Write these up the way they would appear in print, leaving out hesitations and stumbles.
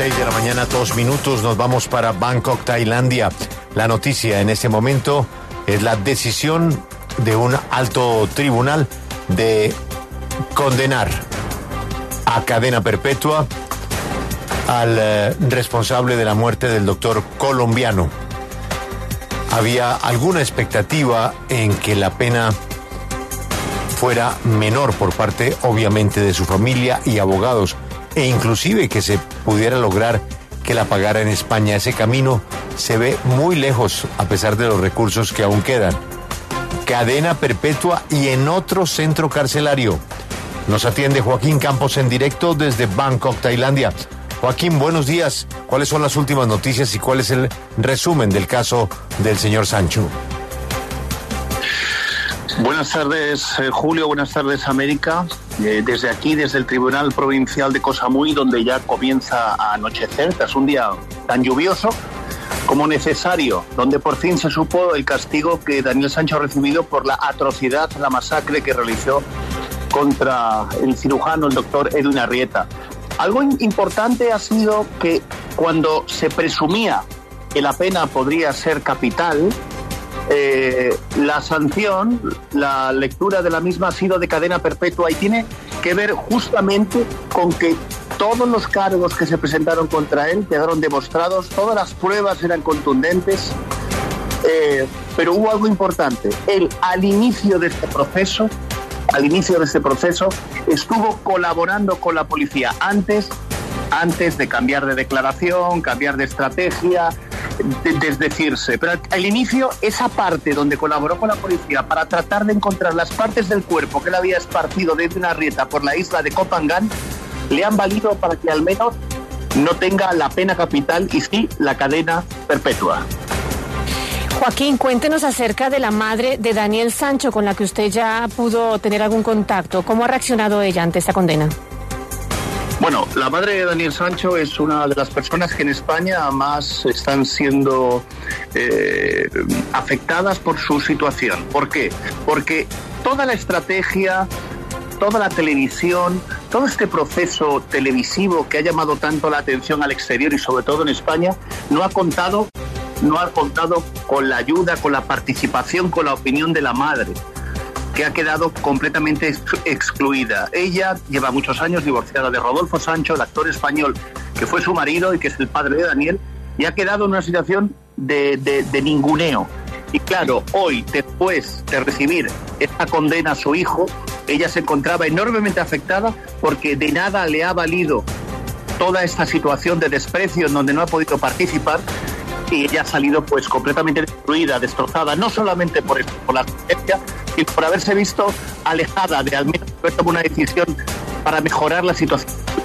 6 de la mañana, 2 minutos, nos vamos para Bangkok, Tailandia. La noticia en este momento es la decisión de un alto tribunal de condenar a cadena perpetua al responsable de la muerte del doctor colombiano. Había alguna expectativa en que la pena fuera menor por parte, obviamente, de su familia y abogados, e inclusive que se pudiera lograr que la pagara en España. Ese camino se ve muy lejos, a pesar de los recursos que aún quedan. Cadena perpetua y en otro centro carcelario. Nos atiende Joaquín Campos en directo desde Bangkok, Tailandia. Joaquín, buenos días. ¿Cuáles son las últimas noticias y cuál es el resumen del caso del señor Sancho? Buenas tardes, Julio. Buenas tardes, América. Desde aquí, desde el Tribunal Provincial de Koh Samui, donde ya comienza a anochecer, tras un día tan lluvioso como necesario, donde por fin se supo el castigo que Daniel Sancho ha recibido por la atrocidad, la masacre que realizó contra el cirujano, el doctor Edwin Arrieta. Algo importante ha sido que cuando se presumía que la pena podría ser capital, la sanción, la lectura de la misma ha sido de cadena perpetua y tiene que ver justamente con que todos los cargos que se presentaron contra él quedaron demostrados, todas las pruebas eran contundentes, pero hubo algo importante. Él, al inicio de este proceso, estuvo colaborando con la policía antes de cambiar de declaración, cambiar de estrategia, desdecirse. Pero al inicio, esa parte donde colaboró con la policía para tratar de encontrar las partes del cuerpo que él había esparcido desde una rieta por la isla de Koh Phangan, le han valido para que al menos no tenga la pena capital y sí la cadena perpetua. Joaquín, cuéntenos acerca de la madre de Daniel Sancho, con la que usted ya pudo tener algún contacto. ¿Cómo ha reaccionado ella ante esta condena? Bueno, la madre de Daniel Sancho es una de las personas que en España más están siendo afectadas por su situación. ¿Por qué? Porque toda la estrategia, toda la televisión, todo este proceso televisivo que ha llamado tanto la atención al exterior y sobre todo en España, no ha contado con la ayuda, con la participación, con la opinión de la madre, que ha quedado completamente excluida. Ella lleva muchos años divorciada de Rodolfo Sancho, el actor español que fue su marido y que es el padre de Daniel, y ha quedado en una situación de ninguneo. Y claro, hoy, después de recibir esta condena a su hijo, ella se encontraba enormemente afectada porque de nada le ha valido toda esta situación de desprecio en donde no ha podido participar, y ella ha salido pues completamente destruida, destrozada, no solamente por la sentencia, sino por haberse visto alejada de al menos haber tomado una decisión para mejorar la situación.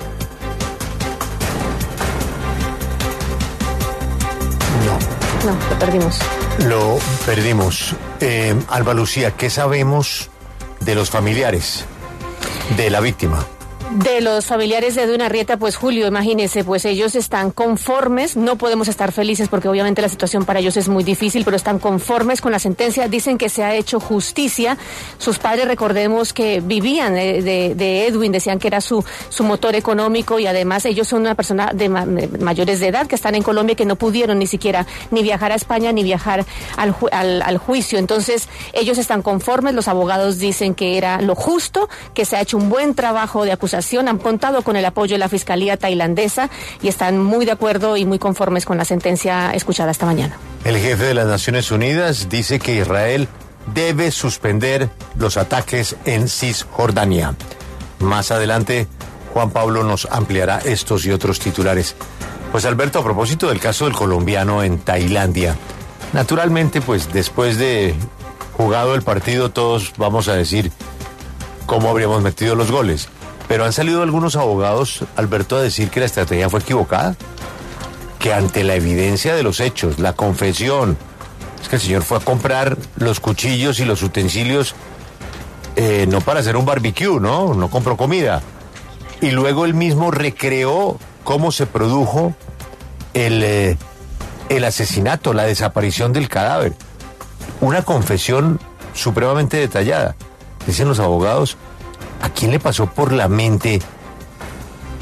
No, lo perdimos. Lo perdimos. Alba Lucía, ¿qué sabemos de los familiares de la víctima? De los familiares de Edwin Arrieta, pues Julio, imagínese, pues ellos están conformes, no podemos estar felices porque obviamente la situación para ellos es muy difícil, pero están conformes con la sentencia, dicen que se ha hecho justicia. Sus padres, recordemos que vivían de Edwin, decían que era su motor económico, y además ellos son una persona de mayores de edad que están en Colombia y que no pudieron ni siquiera ni viajar a España ni viajar al juicio. Entonces ellos están conformes, los abogados dicen que era lo justo, que se ha hecho un buen trabajo de acusación, han contado con el apoyo de la Fiscalía tailandesa y están muy de acuerdo y muy conformes con la sentencia escuchada esta mañana. El jefe de las Naciones Unidas dice que Israel debe suspender los ataques en Cisjordania. Más adelante, Juan Pablo nos ampliará estos y otros titulares. Pues Alberto, a propósito del caso del colombiano en Tailandia, naturalmente, pues después de jugado el partido, todos vamos a decir cómo habríamos metido los goles. Pero han salido algunos abogados, Alberto, a decir que la estrategia fue equivocada, que ante la evidencia de los hechos, la confesión, es que el señor fue a comprar los cuchillos y los utensilios no para hacer un barbecue, no compró comida. Y luego él mismo recreó cómo se produjo el asesinato, la desaparición del cadáver. Una confesión supremamente detallada. Dicen los abogados, ¿a quién le pasó por la mente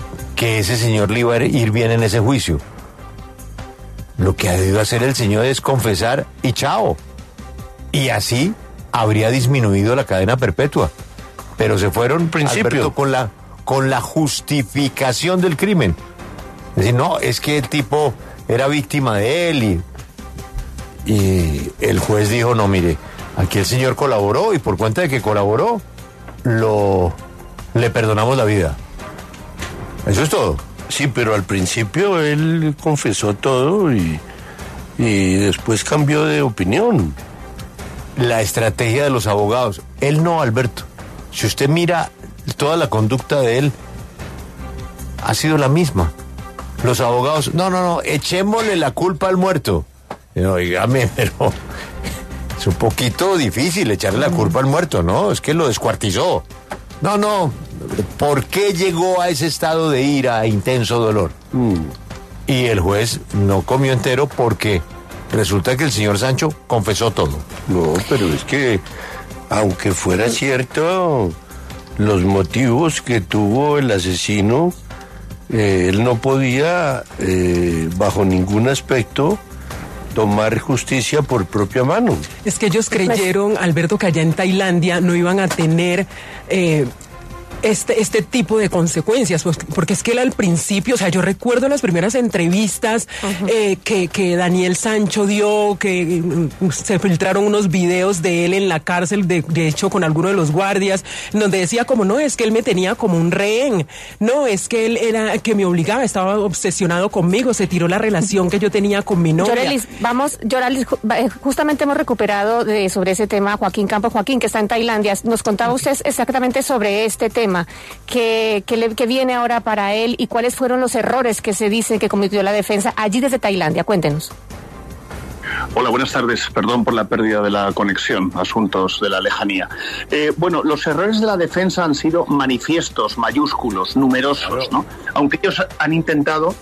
que ese señor le iba a ir bien en ese juicio. Lo que ha debido hacer el señor es confesar y chao. Y así habría disminuido la cadena perpetua. Pero se fueron, Alberto, con la justificación del crimen. Es decir, no, es que el tipo era víctima de él y el juez dijo, no, mire, aquí el señor colaboró y por cuenta de que colaboró, le perdonamos la vida. Eso es todo. Sí, pero al principio él confesó todo y después cambió de opinión. La estrategia de los abogados. Él no, Alberto. Si usted mira toda la conducta de él, ha sido la misma. Los abogados, no, echémosle la culpa al muerto. Oígame, pero es un poquito difícil echarle la culpa al muerto, ¿no? Es que lo descuartizó. No, ¿por qué llegó a ese estado de ira e intenso dolor? Y el juez no comió entero porque resulta que el señor Sancho confesó todo. No, pero es que, aunque fuera cierto, los motivos que tuvo el asesino, él no podía, bajo ningún aspecto, tomar justicia por propia mano. Es que ellos creyeron, Alberto, que allá en Tailandia no iban a tener este tipo de consecuencias, pues, porque es que él al principio, o sea, yo recuerdo las primeras entrevistas que Daniel Sancho dio, que se filtraron unos videos de él en la cárcel, de hecho con alguno de los guardias, donde decía como, no, es que él me tenía como un rehén, no, es que él era que me obligaba, estaba obsesionado conmigo, se tiró la relación que yo tenía con mi novia. Yoralis, justamente hemos recuperado sobre ese tema Joaquín Campos. Joaquín, que está en Tailandia, nos contaba usted exactamente sobre este tema. Que viene ahora para él y cuáles fueron los errores que se dice que cometió la defensa allí desde Tailandia. Cuéntenos. Hola, buenas tardes. Perdón por la pérdida de la conexión, asuntos de la lejanía. Bueno, los errores de la defensa han sido manifiestos, mayúsculos, numerosos, ¿no? Aunque ellos han intentado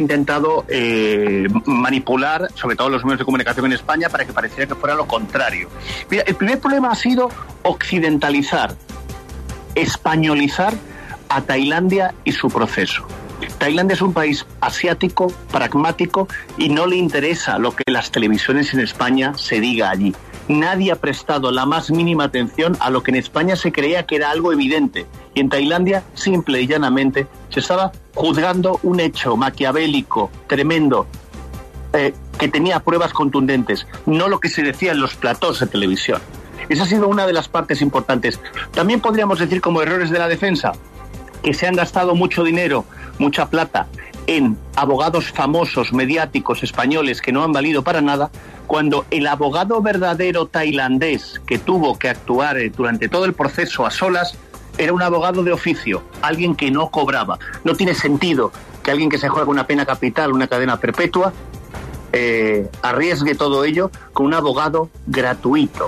manipular, sobre todo los medios de comunicación en España, para que pareciera que fuera lo contrario. Mira, el primer problema ha sido occidentalizar, españolizar a Tailandia y su proceso. Tailandia es un país asiático, pragmático, y no le interesa lo que las televisiones en España se diga allí. Nadie ha prestado la más mínima atención a lo que en España se creía que era algo evidente. Y en Tailandia, simple y llanamente, se estaba juzgando un hecho maquiavélico, tremendo, que tenía pruebas contundentes, no lo que se decía en los platós de televisión. Esa ha sido una de las partes importantes. También podríamos decir como errores de la defensa que se han gastado mucho dinero, mucha plata en abogados famosos, mediáticos, españoles que no han valido para nada, cuando el abogado verdadero tailandés que tuvo que actuar durante todo el proceso a solas era un abogado de oficio, alguien que no cobraba. No tiene sentido que alguien que se juega una pena capital, una cadena perpetua, arriesgue todo ello con un abogado gratuito.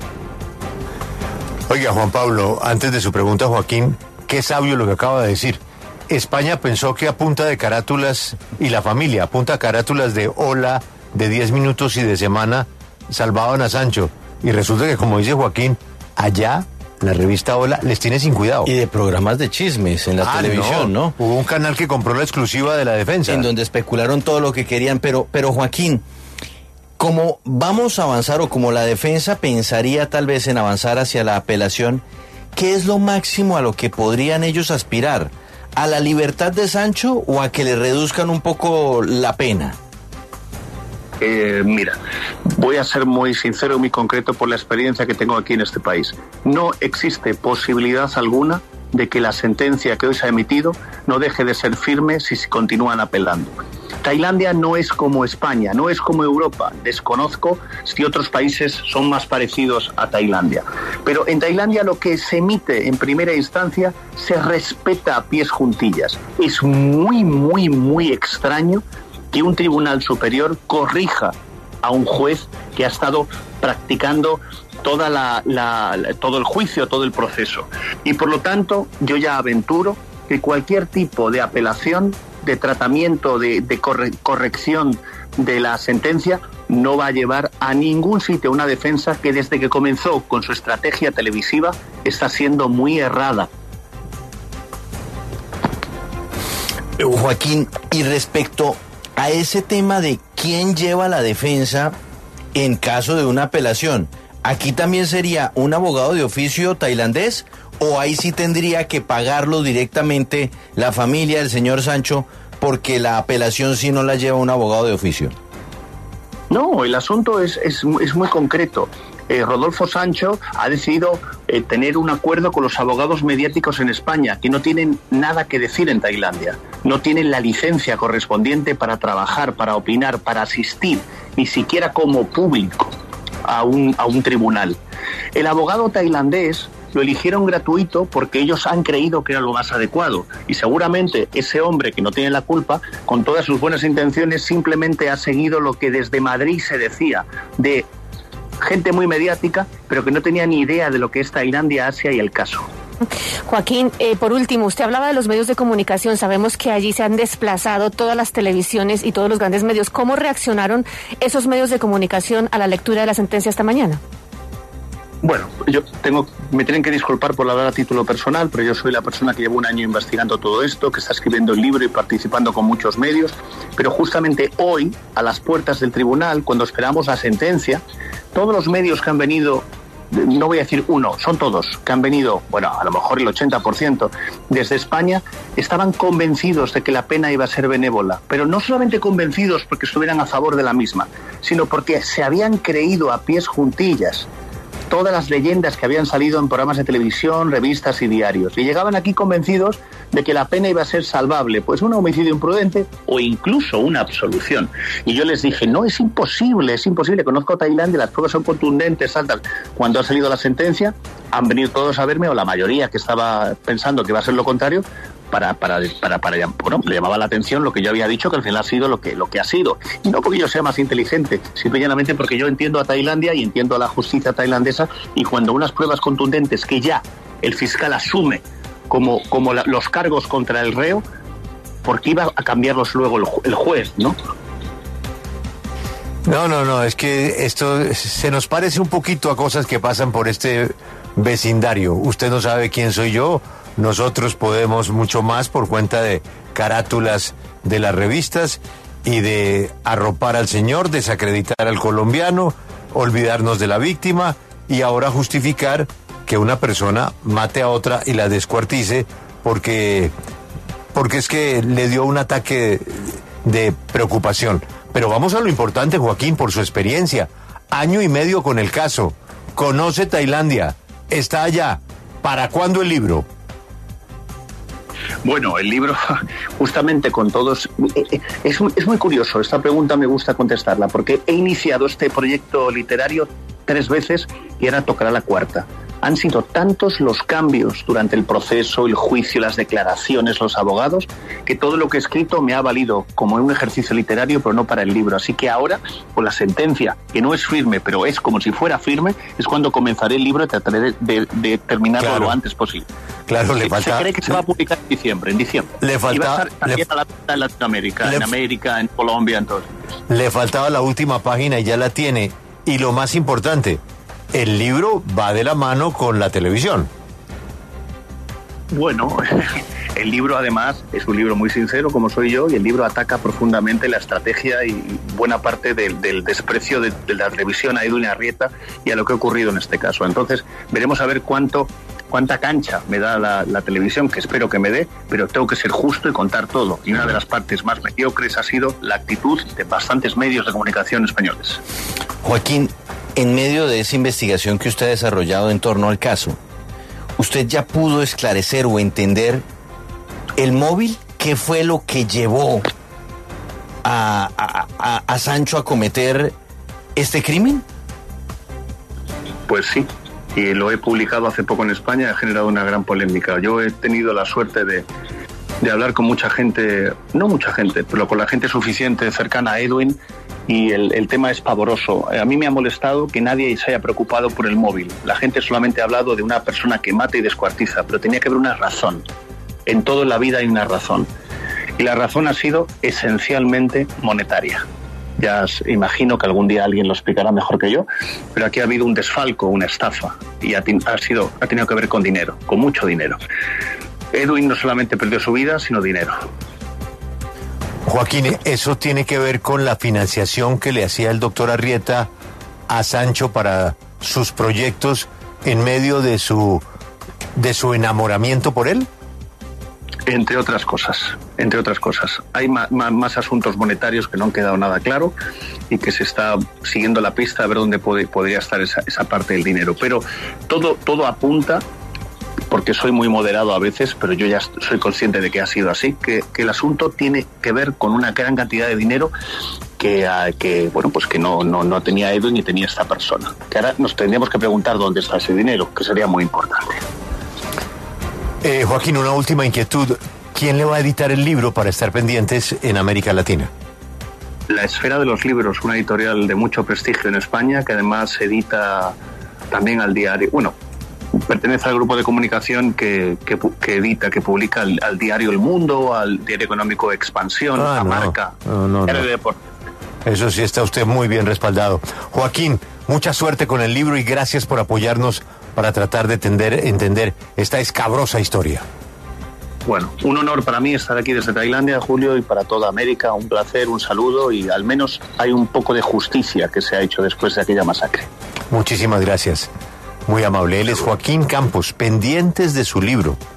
Oiga, Juan Pablo, antes de su pregunta, Joaquín, qué sabio lo que acaba de decir. España pensó que a punta de carátulas, y la familia, a punta de carátulas de hola, de 10 minutos y de semana, salvaban a Sancho. Y resulta que, como dice Joaquín, allá la revista Hola les tiene sin cuidado. Y de programas de chismes en la televisión, ¿no? Hubo un canal que compró la exclusiva de la defensa. En donde especularon todo lo que querían, pero Joaquín, como vamos a avanzar o como la defensa pensaría tal vez en avanzar hacia la apelación, ¿qué es lo máximo a lo que podrían ellos aspirar? ¿A la libertad de Sancho o a que le reduzcan un poco la pena? Mira, voy a ser muy sincero y muy concreto por la experiencia que tengo aquí en este país. No existe posibilidad alguna de que la sentencia que hoy se ha emitido no deje de ser firme si se continúan apelando. Tailandia no es como España, no es como Europa. Desconozco si otros países son más parecidos a Tailandia. Pero en Tailandia lo que se emite en primera instancia se respeta a pies juntillas. Es muy, muy, muy extraño que un tribunal superior corrija a un juez que ha estado practicando todo el juicio, todo el proceso. Y por lo tanto, yo ya aventuro que cualquier tipo de apelación, de tratamiento, de corrección de la sentencia, no va a llevar a ningún sitio una defensa que desde que comenzó con su estrategia televisiva está siendo muy errada. Joaquín, y respecto a ese tema de quién lleva la defensa en caso de una apelación, ¿aquí también sería un abogado de oficio tailandés o ahí sí tendría que pagarlo directamente la familia del señor Sancho porque la apelación sí no la lleva un abogado de oficio? No, el asunto es muy concreto. Rodolfo Sancho ha decidido tener un acuerdo con los abogados mediáticos en España, que no tienen nada que decir en Tailandia. No tienen la licencia correspondiente para trabajar, para opinar, para asistir, ni siquiera como público a un tribunal. El abogado tailandés lo eligieron gratuito porque ellos han creído que era lo más adecuado. Y seguramente ese hombre que no tiene la culpa, con todas sus buenas intenciones, simplemente ha seguido lo que desde Madrid se decía de gente muy mediática, pero que no tenía ni idea de lo que es Tailandia, Asia y el caso. Joaquín, por último, usted hablaba de los medios de comunicación. Sabemos que allí se han desplazado todas las televisiones y todos los grandes medios. ¿Cómo reaccionaron esos medios de comunicación a la lectura de la sentencia esta mañana? Bueno, me tienen que disculpar por hablar a título personal, pero yo soy la persona que llevo un año investigando todo esto, que está escribiendo el libro y participando con muchos medios, pero justamente hoy, a las puertas del tribunal, cuando esperamos la sentencia, todos los medios que han venido, no voy a decir uno, son todos, que han venido, bueno, a lo mejor el 80% desde España, estaban convencidos de que la pena iba a ser benévola, pero no solamente convencidos porque estuvieran a favor de la misma, sino porque se habían creído a pies juntillas todas las leyendas que habían salido en programas de televisión, revistas y diarios. Y llegaban aquí convencidos de que la pena iba a ser salvable, pues un homicidio imprudente o incluso una absolución. Y yo les dije, no, es imposible, conozco a Tailandia, las pruebas son contundentes, altas. Cuando ha salido la sentencia, han venido todos a verme, o la mayoría que estaba pensando que iba a ser lo contrario, bueno, le llamaba la atención lo que yo había dicho, que al final ha sido lo que ha sido. Y no porque yo sea más inteligente, simplemente porque yo entiendo a Tailandia y entiendo a la justicia tailandesa, y cuando unas pruebas contundentes que ya el fiscal asume como los cargos contra el reo, ¿por qué iba a cambiarlos luego el juez, no? No, es que esto se nos parece un poquito a cosas que pasan por este vecindario. Usted no sabe quién soy yo. Nosotros podemos mucho más por cuenta de carátulas de las revistas y de arropar al señor, desacreditar al colombiano, olvidarnos de la víctima y ahora justificar que una persona mate a otra y la descuartice porque es que le dio un ataque de preocupación. Pero vamos a lo importante, Joaquín, por su experiencia. 1.5 años con el caso. Conoce Tailandia. Está allá. ¿Para cuándo el libro? Bueno, el libro, justamente con todos, es muy curioso, esta pregunta me gusta contestarla, porque he iniciado este proyecto literario 3 veces y ahora tocará la 4ª. Han sido tantos los cambios durante el proceso, el juicio, las declaraciones, los abogados, que todo lo que he escrito me ha valido como un ejercicio literario, pero no para el libro. Así que ahora, con la sentencia, que no es firme, pero es como si fuera firme, es cuando comenzaré el libro y trataré de terminarlo lo antes posible. Claro, le falta... Se cree que se va a publicar en diciembre. Le falta... Y va a estar también a la venta en Latinoamérica, en América, en Colombia, en todos sitios. Le faltaba la última página y ya la tiene. Y lo más importante, el libro va de la mano con la televisión. Bueno, el libro además es un libro muy sincero, como soy yo, y el libro ataca profundamente la estrategia y buena parte del desprecio de la televisión a Edwin Arrieta y a lo que ha ocurrido en este caso. Entonces, veremos a ver cuánta cancha me da la televisión, que espero que me dé, pero tengo que ser justo y contar todo. Y una de las partes más mediocres ha sido la actitud de bastantes medios de comunicación españoles. Joaquín, en medio de esa investigación que usted ha desarrollado en torno al caso, ¿usted ya pudo esclarecer o entender el móvil? ¿Qué fue lo que llevó a Sancho a cometer este crimen? Pues sí, y lo he publicado hace poco en España, ha generado una gran polémica. Yo he tenido la suerte de hablar con mucha gente, no mucha gente, pero con la gente suficiente cercana a Edwin, y el tema es pavoroso. A mí me ha molestado que nadie se haya preocupado por el móvil. La gente solamente ha hablado de una persona que mata y descuartiza, pero tenía que haber una razón. En toda la vida hay una razón. Y la razón ha sido esencialmente monetaria. Ya imagino que algún día alguien lo explicará mejor que yo, pero aquí ha habido un desfalco, una estafa, y ha tenido que ver con dinero, con mucho dinero. Edwin no solamente perdió su vida, sino dinero. Joaquín, ¿eso tiene que ver con la financiación que le hacía el doctor Arrieta a Sancho para sus proyectos en medio de su enamoramiento por él? Entre otras cosas. Hay más asuntos monetarios que no han quedado nada claro y que se está siguiendo la pista a ver dónde podría estar esa parte del dinero. Pero todo apunta, porque soy muy moderado a veces, pero yo ya soy consciente de que ha sido así, que el asunto tiene que ver con una gran cantidad de dinero que no tenía Edu ni tenía esta persona. Que ahora nos tendríamos que preguntar dónde está ese dinero, que sería muy importante. Joaquín, una última inquietud. ¿Quién le va a editar el libro para estar pendientes en América Latina? La Esfera de los Libros, una editorial de mucho prestigio en España, que además edita también al diario, pertenece al grupo de comunicación que publica al diario El Mundo, al diario económico Expansión, a Marca, Deportes. Eso sí, está usted muy bien respaldado. Joaquín, mucha suerte con el libro y gracias por apoyarnos para tratar de entender esta escabrosa historia. Bueno, un honor para mí estar aquí desde Tailandia, Julio, y para toda América. Un placer, un saludo, y al menos hay un poco de justicia que se ha hecho después de aquella masacre. Muchísimas gracias. Muy amable. Él es Joaquín Campos, pendientes de su libro.